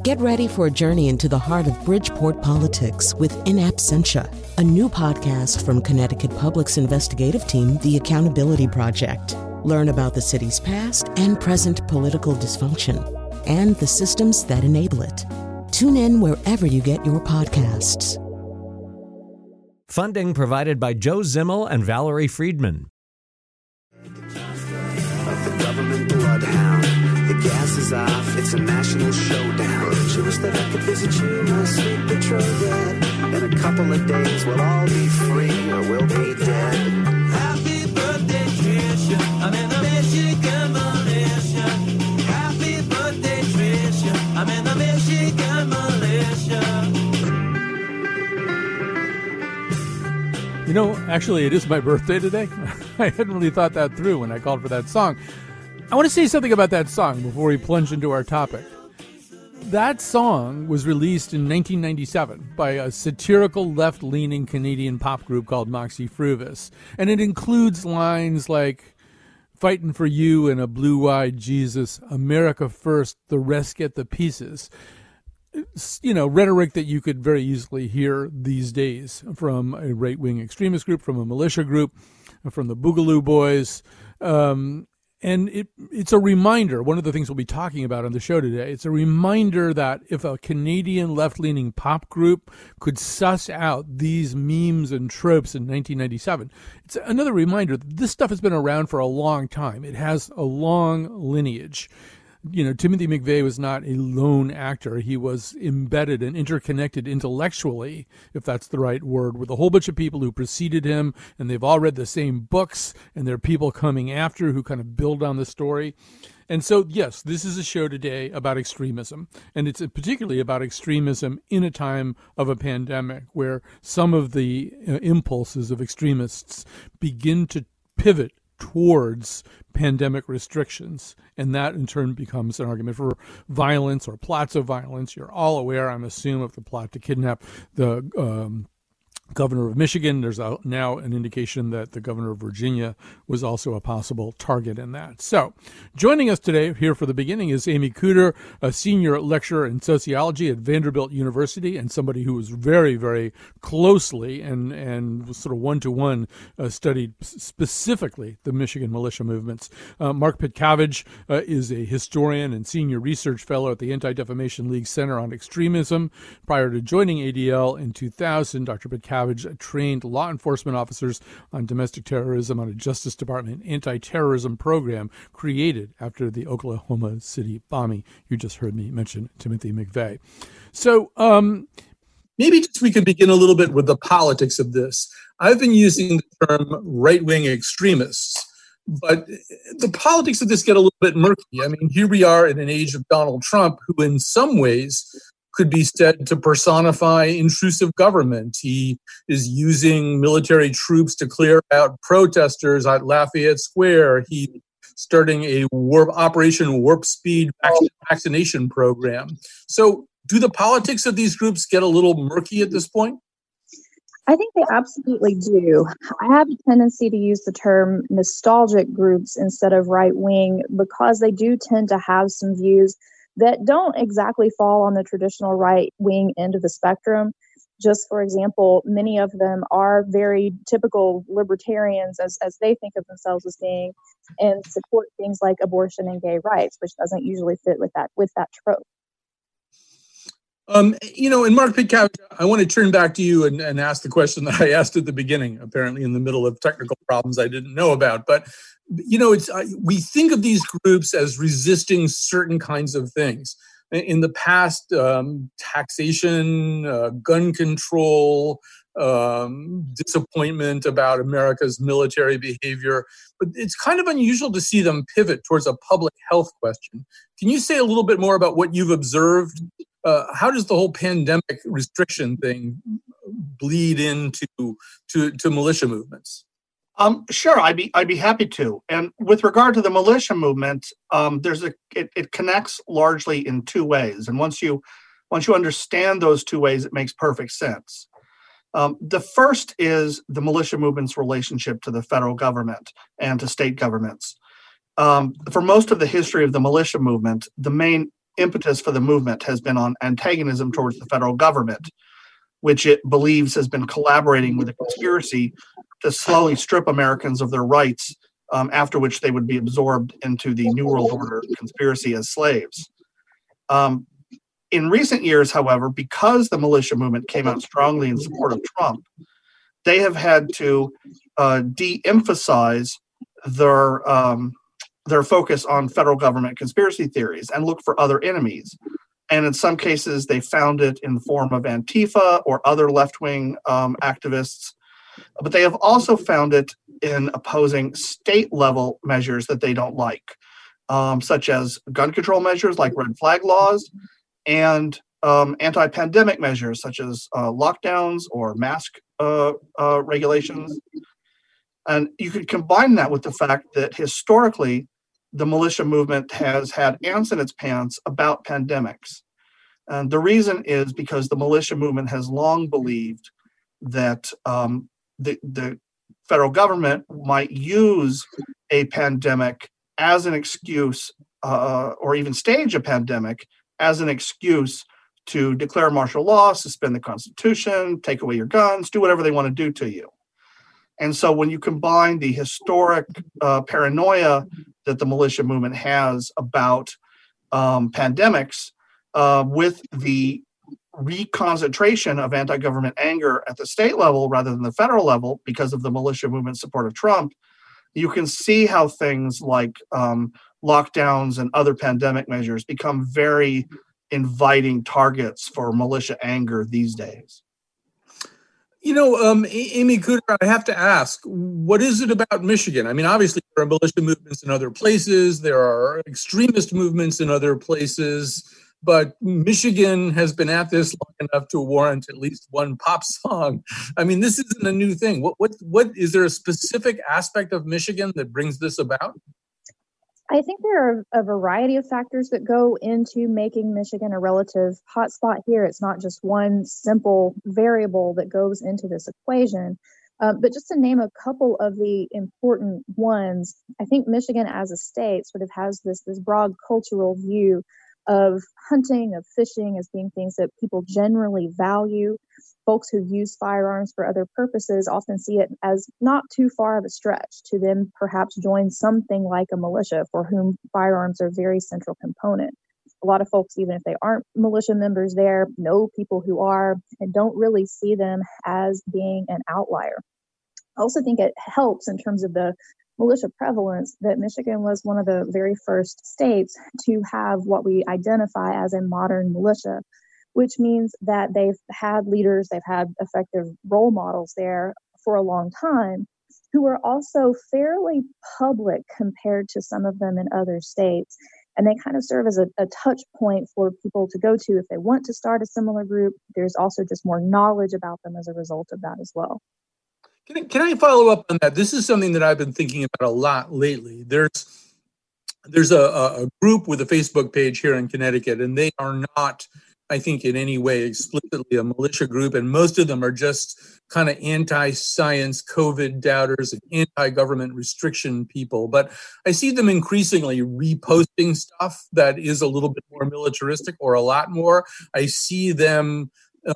Get ready for a journey into the heart of Bridgeport politics with In Absentia, a new podcast from Connecticut Public's investigative team, The Accountability Project. Learn about the city's past and present political dysfunction and the systems that enable it. Tune in wherever you get your podcasts. Funding provided by Joe Zimmel and Valerie Friedman. Of the government bloodhound. The gas is off, it's a national showdown. She wish that I could visit you, my sweet betrothed. In a couple of days, we'll all be free or we'll be dead. Happy birthday, Tricia. I'm in the Michigan militia. Happy birthday, Tricia. I'm in the Michigan militia. You know, actually, it is my birthday today. I hadn't really thought that through when I called for that song. I want to say something about that song before we plunge into our topic. That song was released in 1997 by a satirical left-leaning Canadian pop group called Moxie Fruvis. And it includes lines like, "Fighting for you and a blue-eyed Jesus, America first, the rest get the pieces." You know, rhetoric that you could very easily hear these days from a right-wing extremist group, from a militia group, from the Boogaloo Boys. And it's a reminder, one of the things we'll be talking about on the show today, it's a reminder that if a Canadian left-leaning pop group could suss out these memes and tropes in 1997, it's another reminder that this stuff has been around for a long time. It has a long lineage. You know, Timothy McVeigh was not a lone actor. He was embedded and interconnected intellectually, if that's the right word, with a whole bunch of people who preceded him, and they've all read the same books, and there are people coming after who kind of build on the story. And so, yes, this is a show today about extremism, and it's particularly about extremism in a time of a pandemic where some of the impulses of extremists begin to pivot towards pandemic restrictions, and that in turn becomes an argument for violence or plots of violence. You're all aware, I'm assuming, of the plot to kidnap the governor of Michigan. There's now an indication that the governor of Virginia was also a possible target in that. So joining us today here for the beginning is Amy Cooter, a senior lecturer in sociology at Vanderbilt University and somebody who was very, very closely and sort of one-to-one studied specifically the Michigan militia movements. Mark Pitkavage is a historian and senior research fellow at the Anti-Defamation League Center on Extremism. Prior to joining ADL in 2000, Dr. Pitkavage trained law enforcement officers on domestic terrorism on a Justice Department anti-terrorism program created after the Oklahoma City bombing. You just heard me mention Timothy McVeigh. So maybe just we could begin a little bit with the politics of this. I've been using the term right-wing extremists, but the politics of this get a little bit murky. I mean, here we are in an age of Donald Trump, who in some ways could be said to personify intrusive government. He is using military troops to clear out protesters at Lafayette Square. He's starting a Operation Warp Speed vaccination program. So do the politics of these groups get a little murky at this point? I think they absolutely do. I have a tendency to use the term nostalgic groups instead of right-wing because they do tend to have some views that don't exactly fall on the traditional right-wing end of the spectrum. Just for example, many of them are very typical libertarians as they think of themselves as being, and support things like abortion and gay rights, which doesn't usually fit with that trope. You know, and Mark Pitkavage, I want to turn back to you and ask the question that I asked at the beginning, apparently in the middle of technical problems I didn't know about. But, you know, we think of these groups as resisting certain kinds of things. In the past, taxation, gun control, disappointment about America's military behavior. But it's kind of unusual to see them pivot towards a public health question. Can you say a little bit more about what you've observed? How does the whole pandemic restriction thing bleed into militia movements? Sure, I'd be happy to. And with regard to the militia movement, it connects largely in two ways. And once you understand those two ways, it makes perfect sense. The first is the militia movement's relationship to the federal government and to state governments. For most of the history of the militia movement, the main impetus for the movement has been on antagonism towards the federal government, which it believes has been collaborating with a conspiracy to slowly strip Americans of their rights, after which they would be absorbed into the New World Order conspiracy as slaves. In recent years, however, because the militia movement came out strongly in support of Trump, they have had to de-emphasize their focus on federal government conspiracy theories and look for other enemies. And in some cases, they found it in the form of Antifa or other left-wing activists. But they have also found it in opposing state-level measures that they don't like, such as gun control measures like red flag laws and anti-pandemic measures such as lockdowns or mask regulations. And you could combine that with the fact that historically, the militia movement has had ants in its pants about pandemics. And the reason is because the militia movement has long believed that the federal government might use a pandemic as an excuse, or even stage a pandemic as an excuse to declare martial law, suspend the Constitution, take away your guns, do whatever they want to do to you. And so when you combine the historic paranoia that the militia movement has about pandemics with the reconcentration of anti-government anger at the state level rather than the federal level because of the militia movement's support of Trump, you can see how things like lockdowns and other pandemic measures become very inviting targets for militia anger these days. You know, Amy Cooter, I have to ask, what is it about Michigan? I mean, obviously, there are militia movements in other places. There are extremist movements in other places. But Michigan has been at this long enough to warrant at least one pop song. I mean, this isn't a new thing. What is there a specific aspect of Michigan that brings this about? I think there are a variety of factors that go into making Michigan a relative hotspot here. It's not just one simple variable that goes into this equation. But just to name a couple of the important ones, I think Michigan as a state sort of has this broad cultural view of hunting, of fishing as being things that people generally value. Folks who use firearms for other purposes often see it as not too far of a stretch to then perhaps join something like a militia for whom firearms are a very central component. A lot of folks, even if they aren't militia members there, know people who are and don't really see them as being an outlier. I also think it helps in terms of the militia prevalence that Michigan was one of the very first states to have what we identify as a modern militia, which means that they've had leaders, they've had effective role models there for a long time, who are also fairly public compared to some of them in other states. And they kind of serve as a touch point for people to go to if they want to start a similar group. There's also just more knowledge about them as a result of that as well. Can I follow up on that? This is something that I've been thinking about a lot lately. There's a group with a Facebook page here in Connecticut, and they are not, I think, in any way explicitly a militia group, and most of them are just kind of anti-science COVID doubters and anti-government restriction people. But I see them increasingly reposting stuff that is a little bit more militaristic or a lot more. I see them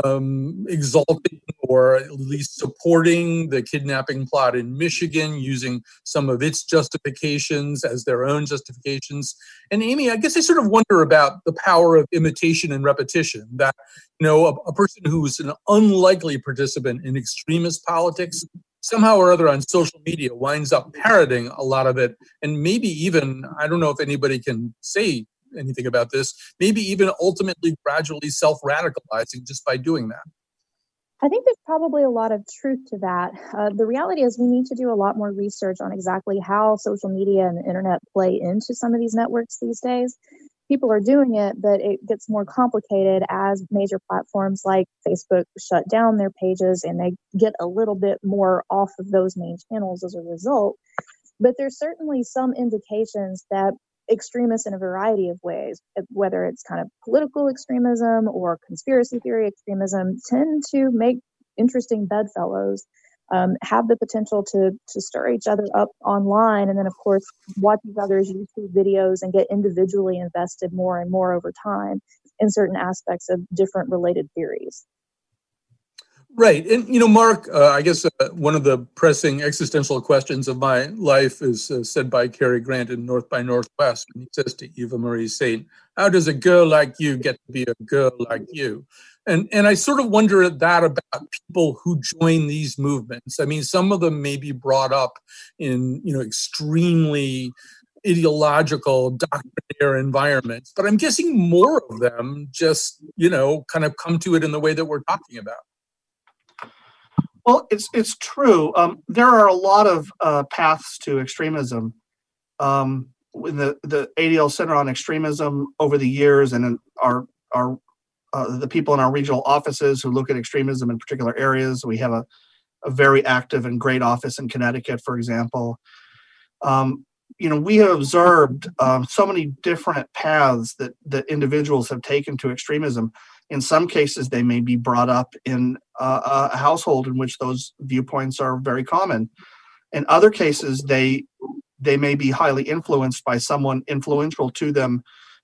exalting or at least supporting the kidnapping plot in Michigan, using some of its justifications as their own justifications. And Amy, I guess I sort of wonder about the power of imitation and repetition, that, you know, a person who's an unlikely participant in extremist politics somehow or other on social media winds up parroting a lot of it. And maybe even, I don't know if anybody can say anything about this, maybe even ultimately gradually self-radicalizing just by doing that. I think there's probably a lot of truth to that. The reality is we need to do a lot more research on exactly how social media and the internet play into some of these networks these days. People are doing it, but it gets more complicated as major platforms like Facebook shut down their pages and they get a little bit more off of those main channels as a result. But there's certainly some indications that extremists in a variety of ways, whether it's kind of political extremism or conspiracy theory extremism, tend to make interesting bedfellows have the potential to stir each other up online, and then of course watch each other's YouTube videos and get individually invested more and more over time in certain aspects of different related theories. Right. And, Mark, I guess one of the pressing existential questions of my life is said by Cary Grant in North by Northwest. And he says to Eva Marie Saint, how does a girl like you get to be a girl like you? And I sort of wonder that about people who join these movements. I mean, some of them may be brought up in, extremely ideological, doctrinaire environments, but I'm guessing more of them just, kind of come to it in the way that we're talking about. Well, it's true. There are a lot of paths to extremism. In the ADL Center on Extremism over the years, and in our the people in our regional offices who look at extremism in particular areas. We have a very active and great office in Connecticut, for example. We have observed so many different paths that individuals have taken to extremism. In some cases, they may be brought up in a household in which those viewpoints are very common. In other cases, they may be highly influenced by someone influential to them,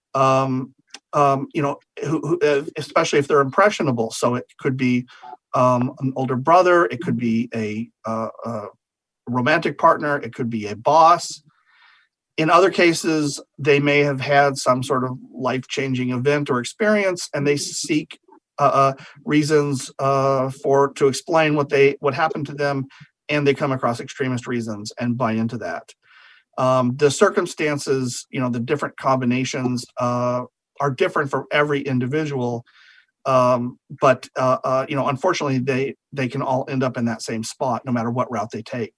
who, especially if they're impressionable. So it could be an older brother, it could be a romantic partner, it could be a boss. In other cases, they may have had some sort of life-changing event or experience, and they seek reasons to explain what happened to them, and they come across extremist reasons and buy into that. The circumstances, the different combinations are different for every individual, but unfortunately, they can all end up in that same spot, no matter what route they take.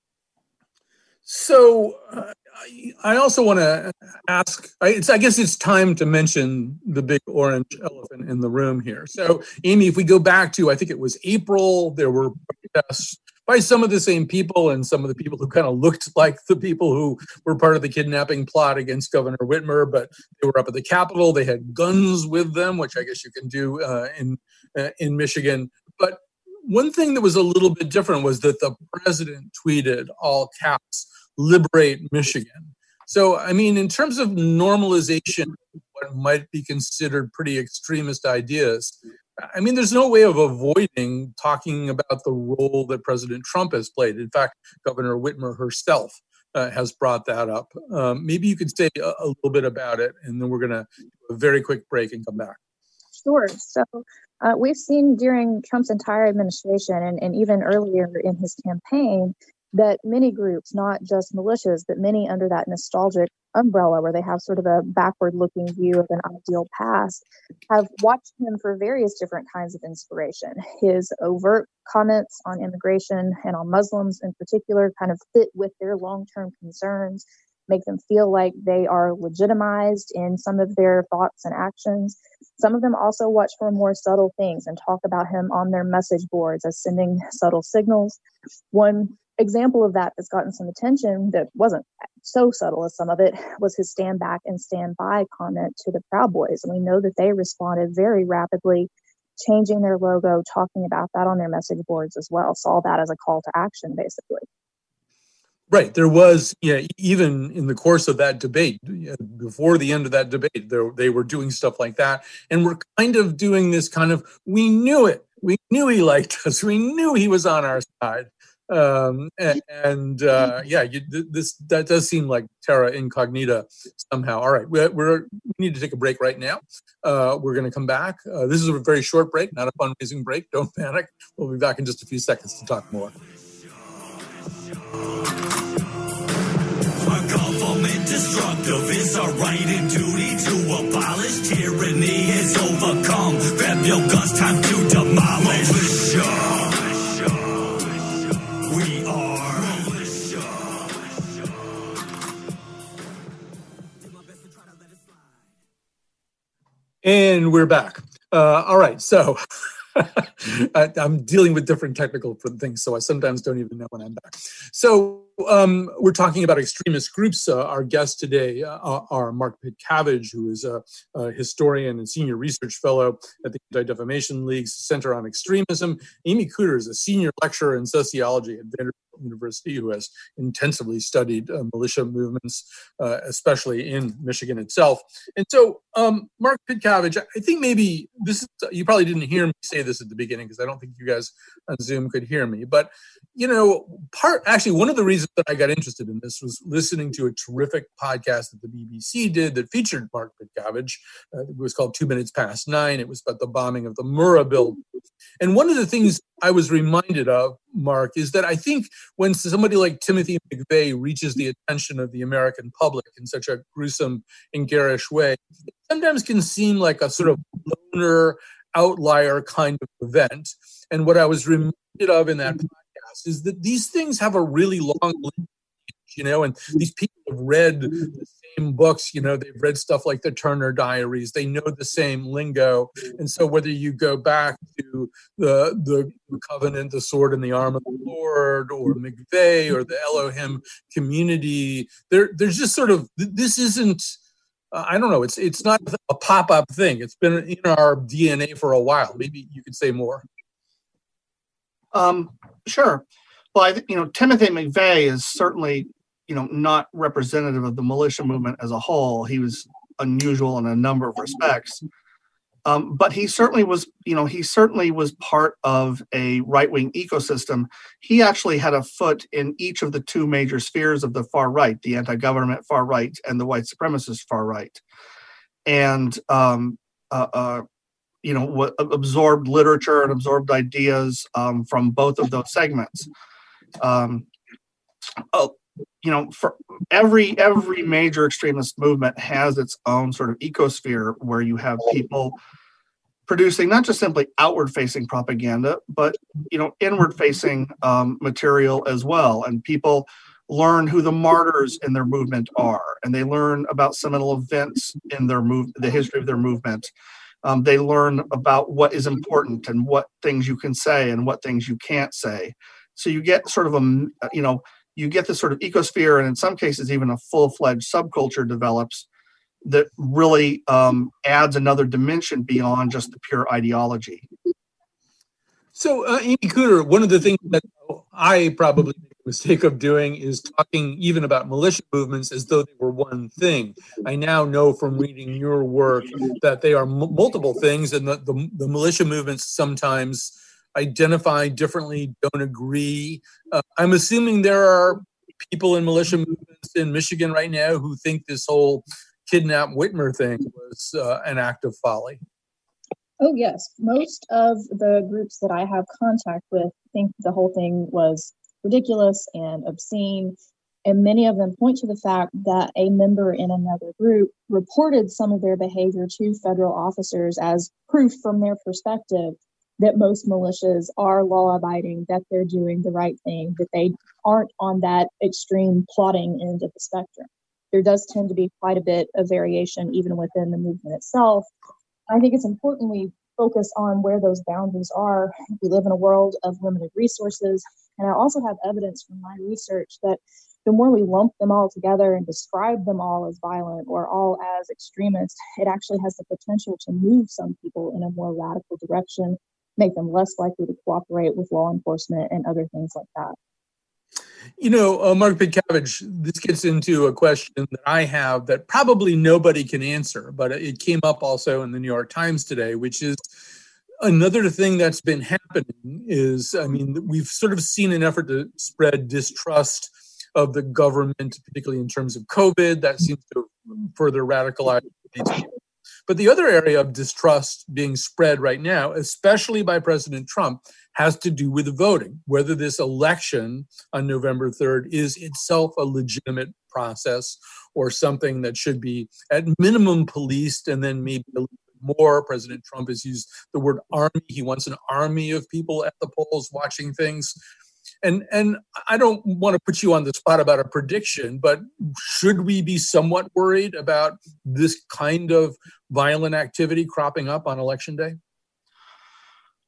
So I also want to ask, I guess it's time to mention the big orange elephant in the room here. So, Amy, if we go back to, I think it was April, there were protests by some of the same people and some of the people who kind of looked like the people who were part of the kidnapping plot against Governor Whitmer, but they were up at the Capitol. They had guns with them, which I guess you can do in Michigan. But one thing that was a little bit different was that the president tweeted, all caps, "Liberate Michigan." So, I mean, in terms of normalization, what might be considered pretty extremist ideas, I mean, there's no way of avoiding talking about the role that President Trump has played. In fact, Governor Whitmer herself has brought that up. Maybe you could say a little bit about it, and then we're going to do a very quick break and come back. Sure. So we've seen during Trump's entire administration and even earlier in his campaign that many groups, not just militias, but many under that nostalgic umbrella where they have sort of a backward-looking view of an ideal past, have watched him for various different kinds of inspiration. His overt comments on immigration and on Muslims in particular kind of fit with their long-term concerns, make them feel like they are legitimized in some of their thoughts and actions. Some of them also watch for more subtle things and talk about him on their message boards as sending subtle signals. One example of that that's gotten some attention that wasn't so subtle as some of it was his stand back and stand by comment to the Proud Boys. And we know that they responded very rapidly, changing their logo, talking about that on their message boards as well. Saw that as a call to action, basically. Right. There was, even in the course of that debate, before the end of that debate, they were doing stuff like that. And we're kind of doing this kind of, we knew it. We knew he liked us. We knew he was on our side. That does seem like terra incognita somehow. All right, we need to take a break right now. We're going to come back. This is a very short break, not a fundraising break. Don't panic. We'll be back in just a few seconds to talk more. Our government destructive. It's our right and duty to abolish tyranny. Is overcome. Grab your guns, time to demolish. We are militia. And we're back. All right, so I'm dealing with different technical things, so I sometimes don't even know when I'm back. So we're talking about extremist groups. Our guests today are Mark Pitcavage, who is a historian and senior research fellow at the Anti-Defamation League's Center on Extremism. Amy Cooter is a senior lecturer in sociology at Vanderbilt University, who has intensively studied militia movements, especially in Michigan itself. And so, Mark Pitcavage, I think maybe this is, you probably didn't hear me say this at the beginning because I don't think you guys on Zoom could hear me. But, you know, one of the reasons that I got interested in this was listening to a terrific podcast that the BBC did that featured Mark Pitcavage. It was called 2 Minutes Past 9. It was about the bombing of the Murrah building. And one of the things I was reminded of, Mark, is that I think when somebody like Timothy McVeigh reaches the attention of the American public in such a gruesome and garish way, it sometimes can seem like a sort of loner, outlier kind of event. And what I was reminded of in that podcast is that these things have a really long lineage, you know, and these people have read the same books, you know, they've read stuff like the Turner Diaries, they know the same lingo. And so whether you go back to the Covenant, the Sword and the Arm of the Lord, or McVeigh, or the Elohim community, there's just sort of, this isn't, I don't know, it's not a pop-up thing. It's been in our DNA for a while. Maybe you could say more. Sure. Well, Timothy McVeigh is certainly, not representative of the militia movement as a whole. He was unusual in a number of respects. But he certainly was part of a right-wing ecosystem. He actually had a foot in each of the two major spheres of the far right, the anti-government far right and the white supremacist far right. And, absorbed literature and absorbed ideas from both of those segments. For every major extremist movement has its own sort of ecosphere where you have people producing not just simply outward-facing propaganda, but inward-facing material as well. And people learn who the martyrs in their movement are, and they learn about seminal events in their the history of their movement. They learn about what is important and what things you can say and what things you can't say. So you get sort of you get this sort of ecosphere, and in some cases even a full-fledged subculture develops that really adds another dimension beyond just the pure ideology. So, Amy Cooter, one of the things that I probably make the mistake of doing is talking even about militia movements as though they were one thing. I now know from reading your work that they are multiple things, and that the militia movements sometimes identify differently, don't agree. I'm assuming there are people in militia movements in Michigan right now who think this whole kidnap Whitmer thing was an act of folly. Oh, yes. Most of the groups that I have contact with think the whole thing was ridiculous and obscene. And many of them point to the fact that a member in another group reported some of their behavior to federal officers as proof from their perspective that most militias are law-abiding, that they're doing the right thing, that they aren't on that extreme plotting end of the spectrum. There does tend to be quite a bit of variation even within the movement itself. I think it's important we focus on where those boundaries are. We live in a world of limited resources, and I also have evidence from my research that the more we lump them all together and describe them all as violent or all as extremist, it actually has the potential to move some people in a more radical direction, make them less likely to cooperate with law enforcement and other things like that. Mark Pitcavage, this gets into a question that I have that probably nobody can answer, but it came up also in the New York Times today, which is another thing that's been happening is, we've sort of seen an effort to spread distrust of the government, particularly in terms of COVID. That seems to further radicalize these people. But the other area of distrust being spread right now, especially by President Trump, has to do with voting, whether this election on November 3rd is itself a legitimate process or something that should be at minimum policed and then maybe a little bit more. President Trump has used the word army. He wants an army of people at the polls watching things. And I don't want to put you on the spot about a prediction, but should we be somewhat worried about this kind of violent activity cropping up on Election Day?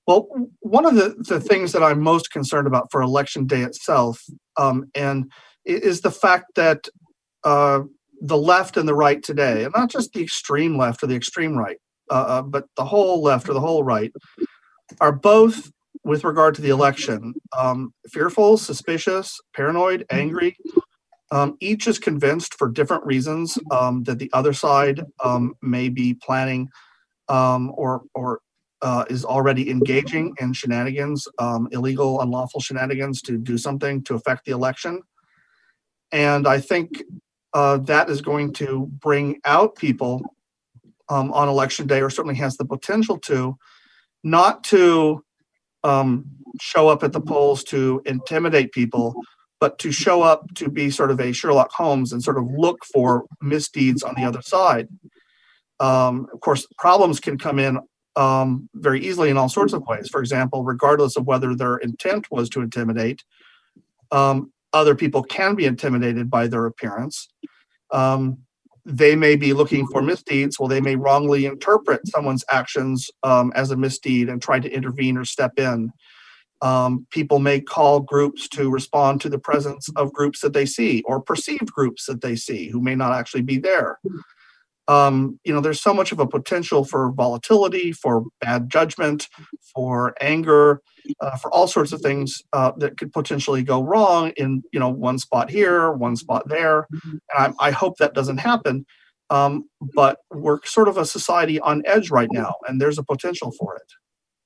Well, one of the things that I'm most concerned about for Election Day itself, and is the fact that the left and the right today, and not just the extreme left or the extreme right, but the whole left or the whole right, are both, with regard to the election, fearful, suspicious, paranoid, angry. Each is convinced for different reasons that the other side may be planning or is already engaging in shenanigans, illegal, unlawful shenanigans to do something to affect the election. And I think that is going to bring out people on election day, or certainly has the potential to, not to show up at the polls to intimidate people, but to show up to be sort of a Sherlock Holmes and sort of look for misdeeds on the other side. Of course, problems can come in very easily in all sorts of ways. For example, regardless of whether their intent was to intimidate, other people can be intimidated by their appearance. They may be looking for misdeeds. Well, they may wrongly interpret someone's actions as a misdeed and try to intervene or step in. People may call groups to respond to the presence of groups that they see, or perceived groups that they see who may not actually be there. There's so much of a potential for volatility, for bad judgment, for anger, for all sorts of things that could potentially go wrong in, one spot here, one spot there. And I hope that doesn't happen. But we're sort of a society on edge right now, and there's a potential for it.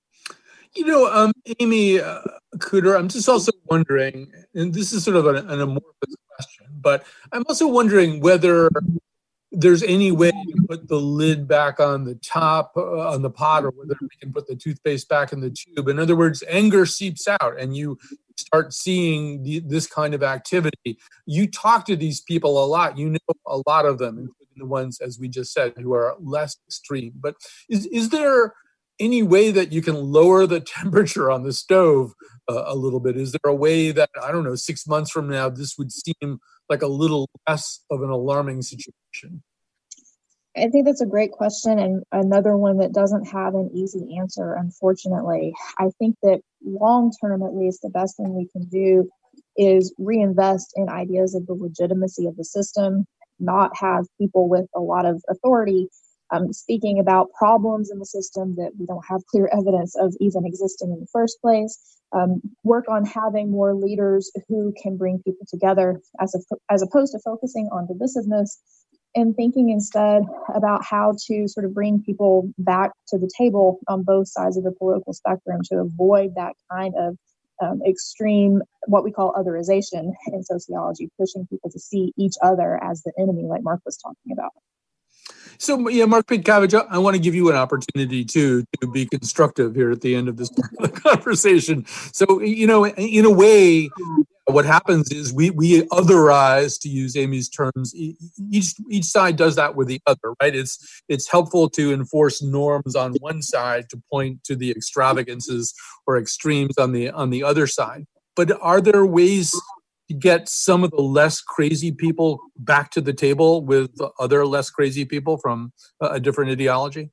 Amy Cooter, I'm just also wondering, and this is sort of an amorphous question, but I'm also wondering whether there's any way to put the lid back on the top, on the pot, or whether we can put the toothpaste back in the tube. In other words, anger seeps out and you start seeing this kind of activity. You talk to these people a lot. You know a lot of them, including the ones, as we just said, who are less extreme. But is there any way that you can lower the temperature on the stove a little bit? Is there a way that, 6 months from now, this would seem like a little less of an alarming situation? I think that's a great question, and another one that doesn't have an easy answer, unfortunately. I think that long term, at least, the best thing we can do is reinvest in ideas of the legitimacy of the system, not have people with a lot of authority speaking about problems in the system that we don't have clear evidence of even existing in the first place. Work on having more leaders who can bring people together as opposed to focusing on divisiveness, and thinking instead about how to sort of bring people back to the table on both sides of the political spectrum to avoid that kind of extreme, what we call otherization in sociology, pushing people to see each other as the enemy, like Mark was talking about. So, Mark Pitcavage, I want to give you an opportunity to be constructive here at the end of this conversation. So, in a way, what happens is we otherize, to use Amy's terms. Each side does that with the other, right? It's helpful to enforce norms on one side to point to the extravagances or extremes on the other side. But are there ways to get some of the less crazy people back to the table with other less crazy people from a different ideology?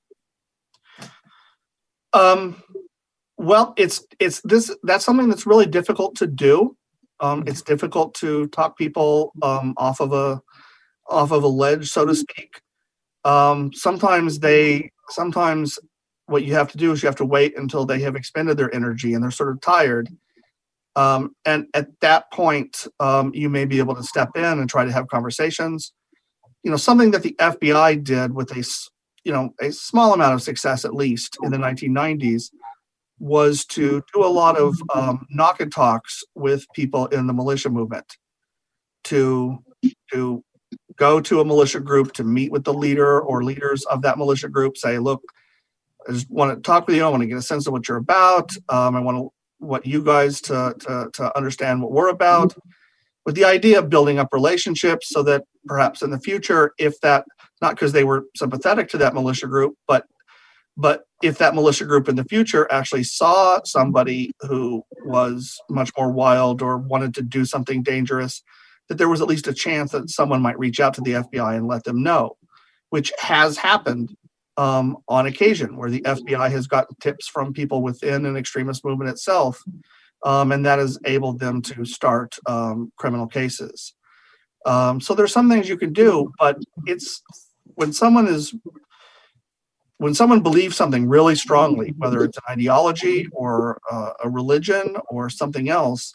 Well, that's something that's really difficult to do. It's difficult to talk people off of a ledge, so to speak. Sometimes what you have to do is you have to wait until they have expended their energy and they're sort of tired. And at that point, you may be able to step in and try to have conversations. Something that the FBI did with a small amount of success, at least in the 1990s, was to do a lot of knock and talks with people in the militia movement, to go to a militia group, to meet with the leader or leaders of that militia group, say, look, I just want to talk with you. I want to get a sense of what you're about. I want you guys to understand what we're about, with the idea of building up relationships so that perhaps in the future, if that, not because they were sympathetic to that militia group, but if that militia group in the future actually saw somebody who was much more wild or wanted to do something dangerous, that there was at least a chance that someone might reach out to the FBI and let them know, which has happened on occasion, where the FBI has gotten tips from people within an extremist movement itself, and that has enabled them to start criminal cases. So there's some things you can do, but it's when someone believes something really strongly, whether it's an ideology or a religion or something else,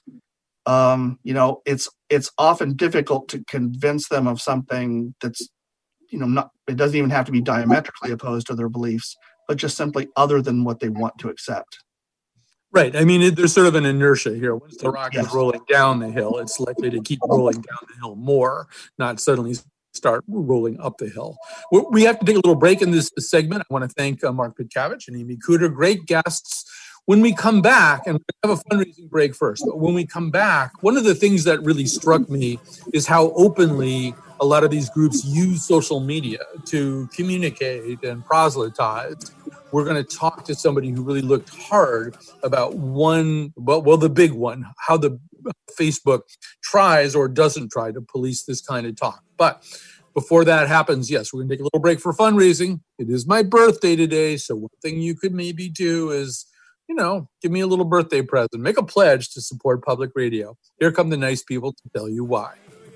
it's often difficult to convince them of something that's, it doesn't even have to be diametrically opposed to their beliefs, but just simply other than what they want to accept. Right. I mean, there's sort of an inertia here. Once the rock is rolling down the hill, it's likely to keep rolling down the hill more, not suddenly start rolling up the hill. We have to take a little break in this segment. I want to thank Mark Pitkavich and Amy Cooter, great guests. When we come back, and we have a fundraising break first, but when we come back, one of the things that really struck me is how openly a lot of these groups use social media to communicate and proselytize. We're going to talk to somebody who really looked hard about the big one, how the Facebook tries or doesn't try to police this kind of talk. But before that happens, yes, we're going to take a little break for fundraising. It is my birthday today, so one thing you could maybe do is, give me a little birthday present. Make a pledge to support public radio. Here come the nice people to tell you why.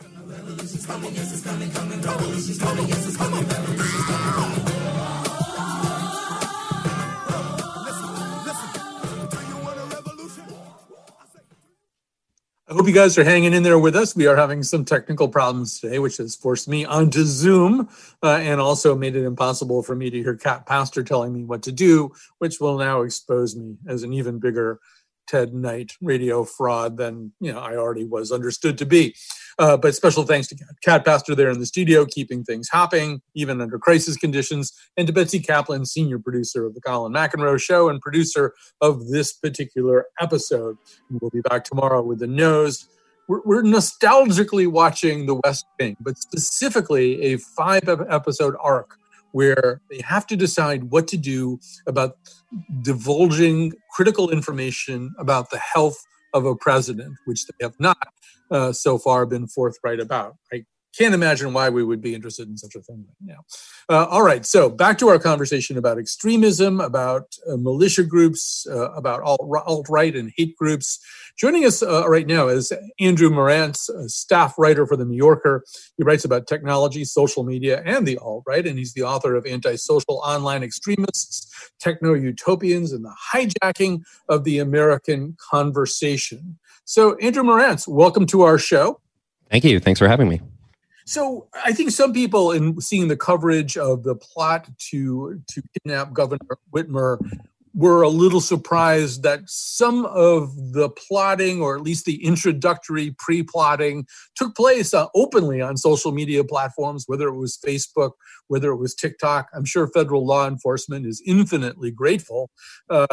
I hope you guys are hanging in there with us. We are having some technical problems today, which has forced me onto Zoom and also made it impossible for me to hear Cat Pastor telling me what to do, which will now expose me as an even bigger Ted Knight radio fraud than I already was understood to be. But special thanks to Cat Pastor there in the studio, keeping things hopping, even under crisis conditions, and to Betsy Kaplan, senior producer of the Colin McEnroe Show and producer of this particular episode. We'll be back tomorrow with The Nose. We're nostalgically watching The West Wing, but specifically a 5-episode arc where they have to decide what to do about divulging critical information about the health of a president, which they have not so far been forthright about. I can't imagine why we would be interested in such a thing right now. All right, so back to our conversation about extremism, about militia groups, about alt-right and hate groups. Joining us right now is Andrew Marantz, a staff writer for The New Yorker. He writes about technology, social media, and the alt-right, and he's the author of Antisocial Online Extremists, Techno-Utopians, and the Hijacking of the American Conversation. So, Andrew Marantz, welcome to our show. Thank you. Thanks for having me. So I think some people, in seeing the coverage of the plot to kidnap Governor Whitmer, were a little surprised that some of the plotting, or at least the introductory pre-plotting, took place openly on social media platforms, whether it was Facebook, whether it was TikTok. I'm sure federal law enforcement is infinitely grateful for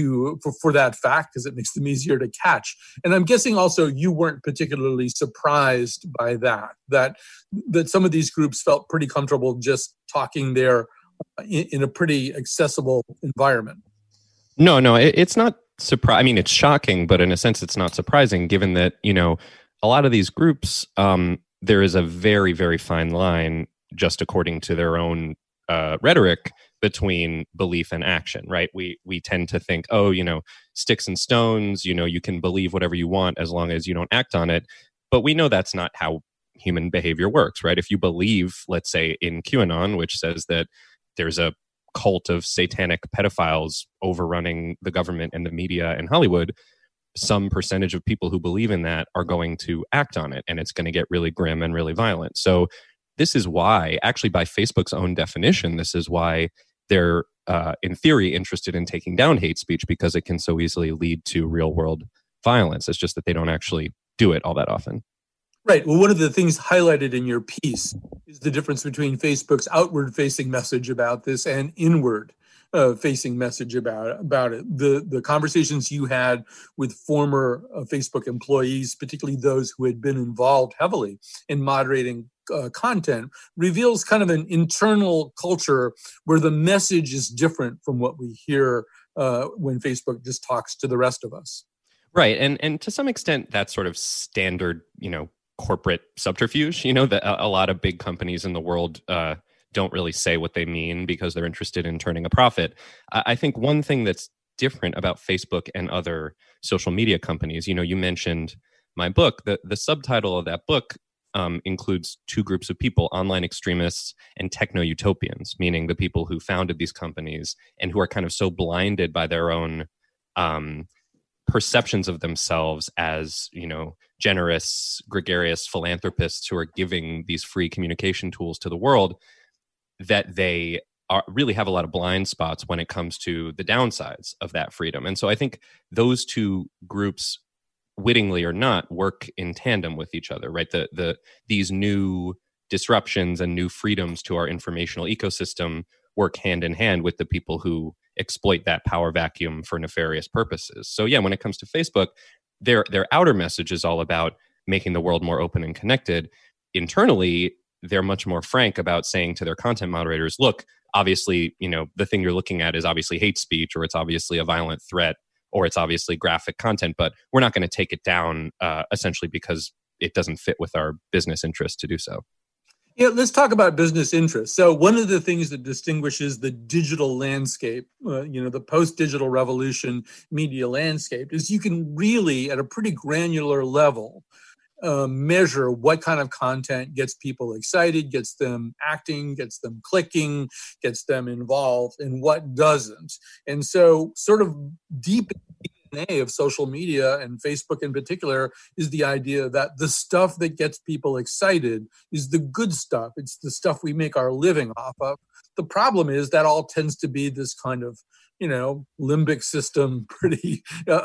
that fact, because it makes them easier to catch. And I'm guessing also you weren't particularly surprised by that some of these groups felt pretty comfortable just talking there in a pretty accessible environment. No, it's not surprising. I mean, it's shocking, but in a sense, it's not surprising, given that, a lot of these groups, there is a very, very fine line, just according to their own rhetoric, between belief and action, right? We tend to think, sticks and stones, you can believe whatever you want as long as you don't act on it. But we know that's not how human behavior works, right? If you believe, let's say, in QAnon, which says that there's a cult of satanic pedophiles overrunning the government and the media and Hollywood, some percentage of people who believe in that are going to act on it, and it's going to get really grim and really violent. So this is why, actually by Facebook's own definition, this is why they're, in theory, interested in taking down hate speech, because it can so easily lead to real-world violence. It's just that they don't actually do it all that often. Right. Well, one of the things highlighted in your piece is the difference between Facebook's outward-facing message about this and inward-facing message about it. The conversations you had with former Facebook employees, particularly those who had been involved heavily in moderating content, reveals kind of an internal culture where the message is different from what we hear when Facebook just talks to the rest of us. Right. And to some extent, that's sort of standard, corporate subterfuge, that a lot of big companies in the world don't really say what they mean because they're interested in turning a profit. I think one thing that's different about Facebook and other social media companies, you mentioned my book. The subtitle of that book includes two groups of people: online extremists and techno-utopians, meaning the people who founded these companies and who are kind of so blinded by their own perceptions of themselves as, generous, gregarious philanthropists who are giving these free communication tools to the world, that they really have a lot of blind spots when it comes to the downsides of that freedom. And so I think those two groups, wittingly or not, work in tandem with each other, right? These new disruptions and new freedoms to our informational ecosystem work hand in hand with the people who exploit that power vacuum for nefarious purposes. So yeah, when it comes to Facebook, their outer message is all about making the world more open and connected. Internally, they're much more frank about saying to their content moderators, look, obviously, the thing you're looking at is obviously hate speech, or it's obviously a violent threat, or it's obviously graphic content, but we're not going to take it down essentially because it doesn't fit with our business interest to do so. Yeah, let's talk about business interests. So one of the things that distinguishes the digital landscape, the post-digital revolution media landscape, is you can really, at a pretty granular level, measure what kind of content gets people excited, gets them acting, gets them clicking, gets them involved, and what doesn't. And so sort of deep in the DNA of social media, and Facebook in particular, is the idea that the stuff that gets people excited is the good stuff. It's the stuff we make our living off of. The problem is that all tends to be this kind of limbic system, pretty,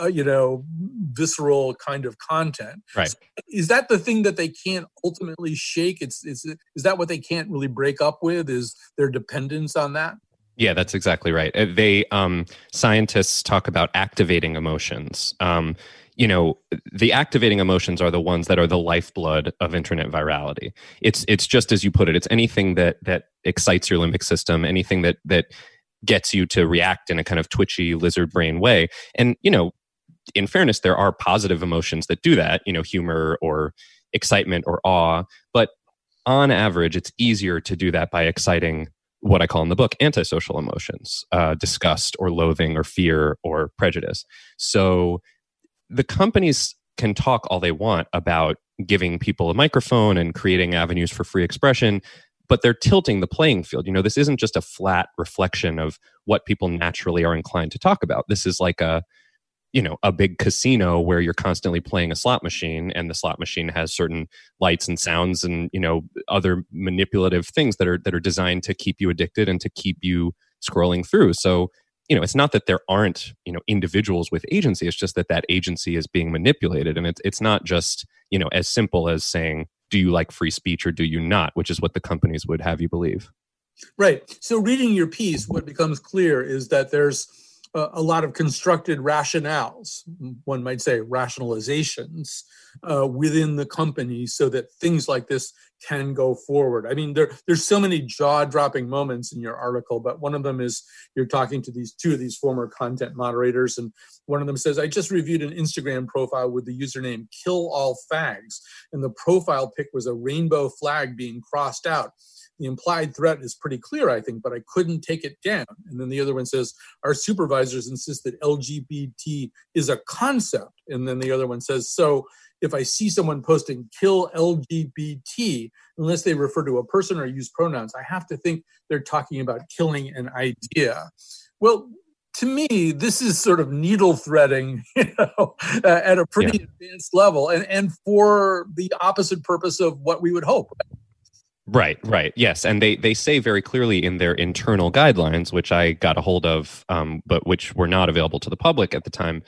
visceral kind of content. Right. So is that the thing that they can't ultimately shake? Is that what they can't really break up with? Is their dependence on that? Yeah, that's exactly right. Scientists talk about activating emotions. The activating emotions are the ones that are the lifeblood of internet virality. It's just as you put it. It's anything that excites your limbic system, anything that gets you to react in a kind of twitchy lizard brain way. And, in fairness, there are positive emotions that do that, humor or excitement or awe. But on average, it's easier to do that by exciting what I call in the book antisocial emotions, disgust or loathing or fear or prejudice. So the companies can talk all they want about giving people a microphone and creating avenues for free expression, but they're tilting the playing field. This isn't just a flat reflection of what people naturally are inclined to talk about. This is like a big casino where you're constantly playing a slot machine, and the slot machine has certain lights and sounds and, other manipulative things that are designed to keep you addicted and to keep you scrolling through. So, it's not that there aren't, individuals with agency. It's just that agency is being manipulated. And it's not just, as simple as saying, do you like free speech or do you not? Which is what the companies would have you believe. Right. So reading your piece, what becomes clear is that there's a lot of constructed rationales, one might say rationalizations, within the company so that things like this can go forward. I mean, there's so many jaw-dropping moments in your article, but one of them is you're talking to two of these former content moderators, and one of them says, I just reviewed an Instagram profile with the username Kill All Fags, and the profile pic was a rainbow flag being crossed out. The implied threat is pretty clear, I think, but I couldn't take it down. And then the other one says, our supervisors insist that LGBT is a concept. And then the other one says, so if I see someone posting kill LGBT, unless they refer to a person or use pronouns, I have to think they're talking about killing an idea. Well, to me, this is sort of needle threading, at a pretty advanced level, and for the opposite purpose of what we would hope. Right. Yes. And they say very clearly in their internal guidelines, which I got a hold of, but which were not available to the public at the time,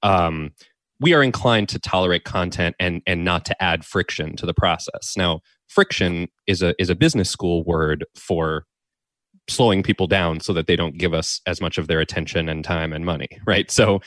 we are inclined to tolerate content and not to add friction to the process. Now, friction is a business school word for slowing people down so that they don't give us as much of their attention and time and money, right? So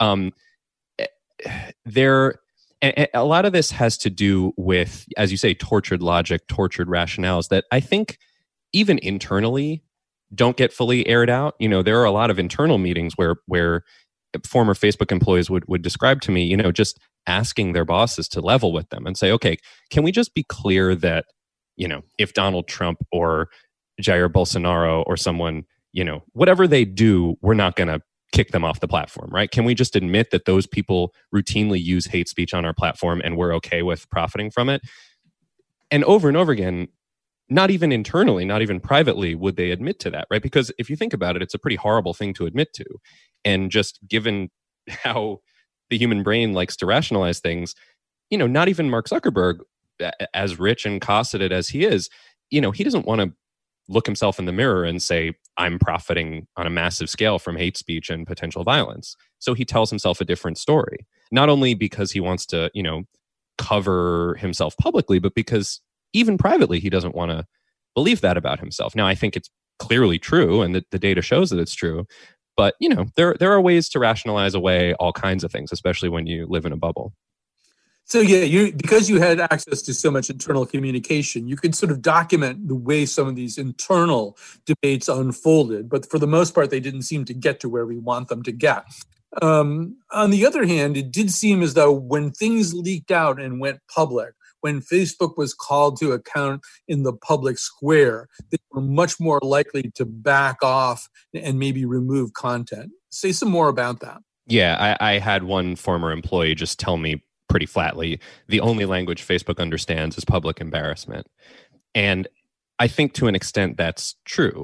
and a lot of this has to do with, as you say, tortured logic, tortured rationales that I think even internally don't get fully aired out. There are a lot of internal meetings where former Facebook employees would describe to me, just asking their bosses to level with them and say, okay, can we just be clear that, if Donald Trump or Jair Bolsonaro or someone, whatever they do, we're not going to kick them off the platform, right? Can we just admit that those people routinely use hate speech on our platform and we're okay with profiting from it? And over again, not even internally, not even privately would they admit to that, right? Because if you think about it, it's a pretty horrible thing to admit to. And just given how the human brain likes to rationalize things, not even Mark Zuckerberg, as rich and cosseted as he is, he doesn't want to look himself in the mirror and say, I'm profiting on a massive scale from hate speech and potential violence. So he tells himself a different story, not only because he wants to, cover himself publicly, but because even privately, he doesn't want to believe that about himself. Now, I think it's clearly true, and the data shows that it's true. But, there are ways to rationalize away all kinds of things, especially when you live in a bubble. So yeah, because you had access to so much internal communication, you could sort of document the way some of these internal debates unfolded. But for the most part, they didn't seem to get to where we want them to get. On the other hand, it did seem as though when things leaked out and went public, when Facebook was called to account in the public square, they were much more likely to back off and maybe remove content. Say some more about that. Yeah, I had one former employee just tell me pretty flatly, the only language Facebook understands is public embarrassment. And I think to an extent that's true.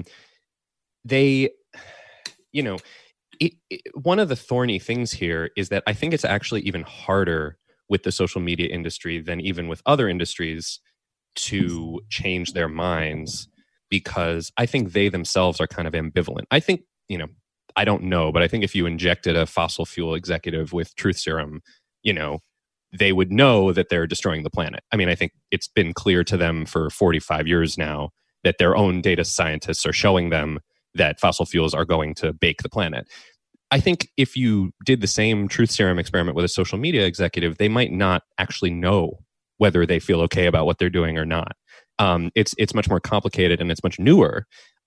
One of the thorny things here is that I think it's actually even harder with the social media industry than even with other industries to change their minds, because I think they themselves are kind of ambivalent. I think, I don't know, but I think if you injected a fossil fuel executive with truth serum, they would know that they're destroying the planet. I mean, I think it's been clear to them for 45 years now that their own data scientists are showing them that fossil fuels are going to bake the planet. I think if you did the same truth serum experiment with a social media executive, they might not actually know whether they feel okay about what they're doing or not. It's much more complicated and it's much newer.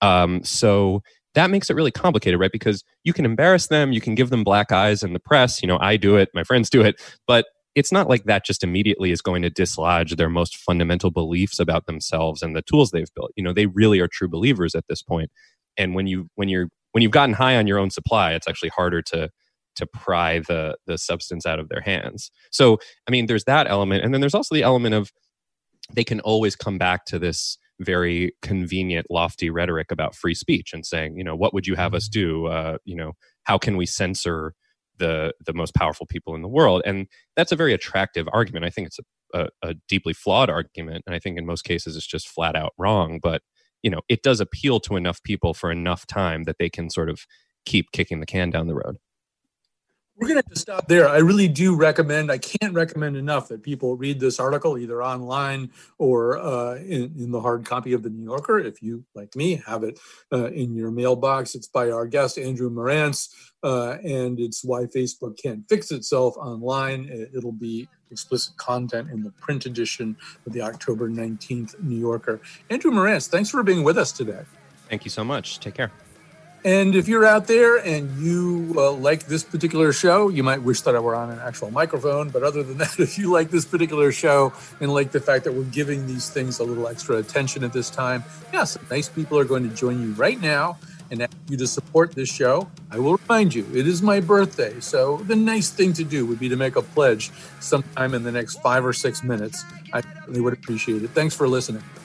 So that makes it really complicated, right? Because you can embarrass them, you can give them black eyes in the press. I do it, my friends do it, but it's not like that just immediately is going to dislodge their most fundamental beliefs about themselves and the tools they've built. They really are true believers at this point. And when you've gotten high on your own supply, it's actually harder to pry the substance out of their hands. So, I mean, there's that element. And then there's also the element of they can always come back to this very convenient, lofty rhetoric about free speech and saying, what would you have us do? How can we censor the most powerful people in the world? And that's a very attractive argument. I think it's a deeply flawed argument. And I think in most cases it's just flat out wrong. But it does appeal to enough people for enough time that they can sort of keep kicking the can down the road. We're going to have to stop there. I really do recommend, I can't recommend enough that people read this article either online or in the hard copy of the New Yorker. If you, like me, have it in your mailbox, it's by our guest, Andrew Marantz, and it's Why Facebook Can't Fix Itself online. It'll be explicit content in the print edition of the October 19th New Yorker. Andrew Marantz, thanks for being with us today. Thank you so much. Take care. And if you're out there and you like this particular show, you might wish that I were on an actual microphone. But other than that, if you like this particular show and like the fact that we're giving these things a little extra attention at this time, some nice people are going to join you right now and ask you to support this show. I will remind you, it is my birthday. So the nice thing to do would be to make a pledge sometime in the next 5 or 6 minutes. I really would appreciate it. Thanks for listening.